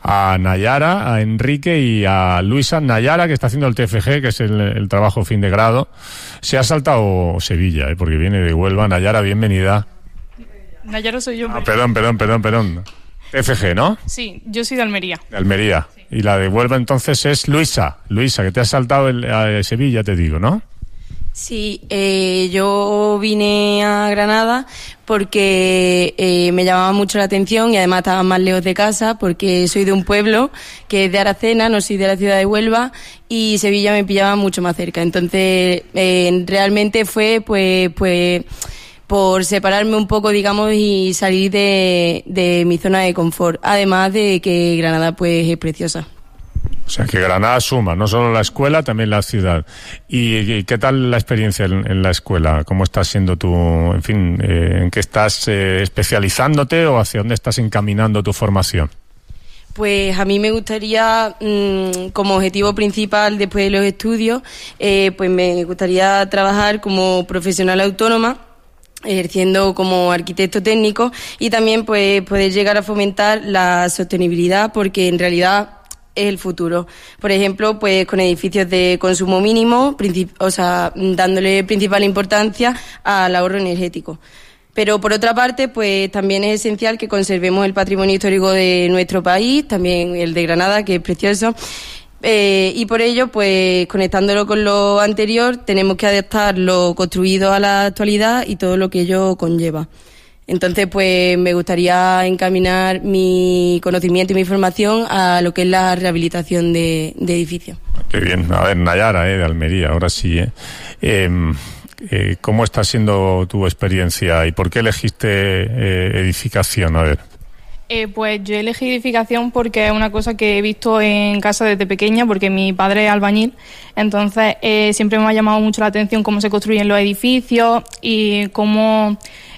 a Nayara, a Enrique y a Luisa. Nayara, que está haciendo el TFG, que es el trabajo fin de grado. Se ha saltado Sevilla, porque viene de Huelva. Nayara, bienvenida. Nayara soy yo. Perdón. TFG, ¿no? Sí, yo soy de Almería. De Almería. Sí. Y la de Huelva entonces es Luisa. Luisa, que te has saltado a Sevilla, te digo, ¿no? Sí, yo vine a Granada porque me llamaba mucho la atención y además estaba más lejos de casa porque soy de un pueblo que es de Aracena, no soy de la ciudad de Huelva, y Sevilla me pillaba mucho más cerca. Entonces, realmente fue pues por separarme un poco, digamos, y salir de mi zona de confort. Además de que Granada pues es preciosa. O sea, que Granada suma, no solo la escuela, también la ciudad. ¿Y qué tal la experiencia en la escuela? ¿Cómo estás siendo tú, en fin, en qué estás especializándote o hacia dónde estás encaminando tu formación? Pues a mí me gustaría, como objetivo principal después de los estudios, pues me gustaría trabajar como profesional autónoma, ejerciendo como arquitecto técnico, y también pues poder llegar a fomentar la sostenibilidad, porque en realidad es el futuro. Por ejemplo, pues con edificios de consumo mínimo, dándole principal importancia al ahorro energético. Pero por otra parte, pues también es esencial que conservemos el patrimonio histórico de nuestro país, también el de Granada, que es precioso. Y por ello, pues conectándolo con lo anterior, tenemos que adaptar lo construido a la actualidad y todo lo que ello conlleva. Entonces, pues me gustaría encaminar mi conocimiento y mi formación a lo que es la rehabilitación de edificios. Qué bien. A ver, Nayara, de Almería, ahora sí. ¿Cómo está siendo tu experiencia y por qué elegiste edificación? A ver. Pues yo elegí edificación porque es una cosa que he visto en casa desde pequeña, porque mi padre es albañil. Entonces siempre me ha llamado mucho la atención cómo se construyen los edificios y cómo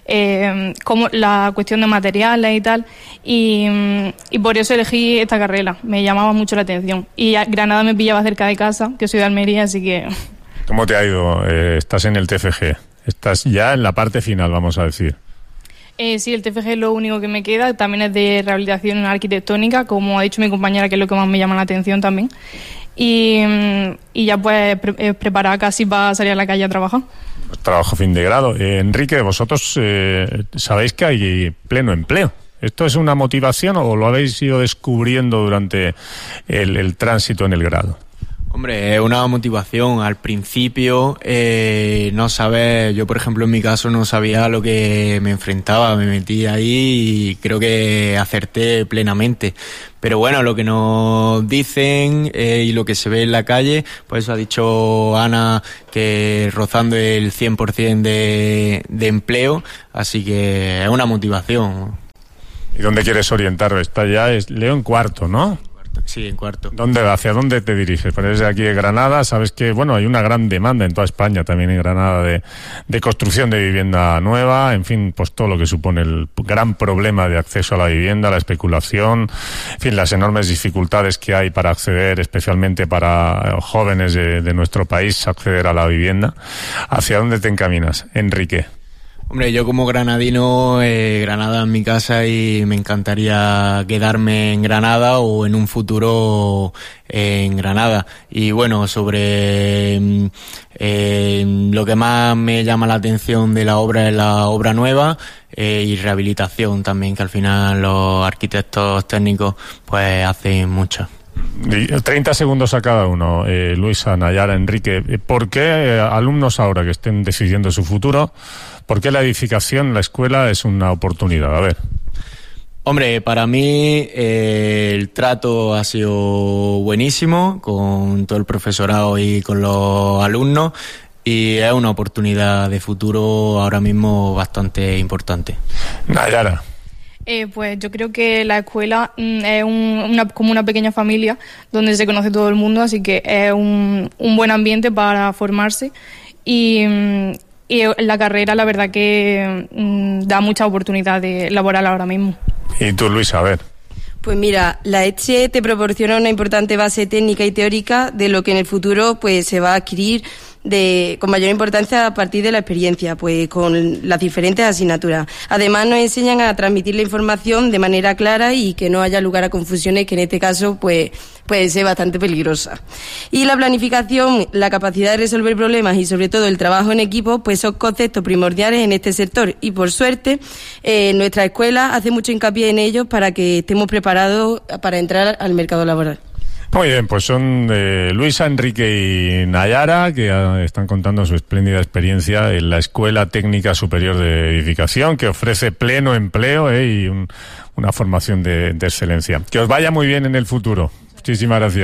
la cuestión de materiales y tal, y por eso elegí esta carrera. Me llamaba mucho la atención y Granada me pillaba cerca de casa, que soy de Almería, así que... ¿Cómo te ha ido? Estás en el TFG, estás ya en la parte final, vamos a decir. Sí, el TFG es lo único que me queda. También es de rehabilitación arquitectónica, como ha dicho mi compañera, que es lo que más me llama la atención también. Y ya pues preparada casi para salir a la calle a trabajar. Trabajo fin de grado. Enrique, vosotros sabéis que hay pleno empleo. ¿Esto es una motivación o lo habéis ido descubriendo durante el tránsito en el grado? Hombre, es una motivación. Al principio no sabes, yo por ejemplo en mi caso no sabía a lo que me enfrentaba, me metí ahí y creo que acerté plenamente. Pero bueno, lo que nos dicen y lo que se ve en la calle, pues eso ha dicho Ana, que rozando el 100% de empleo, así que es una motivación. ¿Y dónde quieres orientar? Está ya, Leo, en cuarto, ¿no? Sí, en cuarto. ¿Hacia dónde te diriges? Pues desde aquí de Granada, sabes que bueno, hay una gran demanda en toda España, también en Granada, de construcción de vivienda nueva, en fin, pues todo lo que supone el gran problema de acceso a la vivienda, la especulación, en fin, las enormes dificultades que hay para acceder, especialmente para jóvenes de nuestro país, acceder a la vivienda. ¿Hacia dónde te encaminas, Enrique? Hombre, yo como granadino, Granada es mi casa y me encantaría quedarme en Granada o en un futuro en Granada. Y bueno, sobre lo que más me llama la atención de la obra es la obra nueva y rehabilitación también, que al final los arquitectos técnicos pues hacen mucho. 30 segundos a cada uno, Luisa, Nayara, Enrique. ¿Por qué alumnos ahora que estén decidiendo su futuro, por qué la edificación, la escuela es una oportunidad? A ver. Hombre, para mí el trato ha sido buenísimo con todo el profesorado y con los alumnos, y es una oportunidad de futuro ahora mismo bastante importante. Nayara. Pues yo creo que la escuela es como una pequeña familia donde se conoce todo el mundo, así que es un buen ambiente para formarse y la carrera, la verdad que da mucha oportunidad laboral ahora mismo. ¿Y tú, Luisa, a ver? Pues mira, la ETSE te proporciona una importante base técnica y teórica de lo que en el futuro pues se va a adquirir con mayor importancia a partir de la experiencia, pues con las diferentes asignaturas. Además nos enseñan a transmitir la información de manera clara y que no haya lugar a confusiones, que en este caso pues puede ser bastante peligrosa. Y la planificación, la capacidad de resolver problemas y sobre todo el trabajo en equipo, pues son conceptos primordiales en este sector, y por suerte nuestra escuela hace mucho hincapié en ellos para que estemos preparados para entrar al mercado laboral. Muy bien, pues son Luisa, Enrique y Nayara, que están contando su espléndida experiencia en la Escuela Técnica Superior de Edificación, que ofrece pleno empleo y una formación de excelencia. Que os vaya muy bien en el futuro. Muchísimas gracias.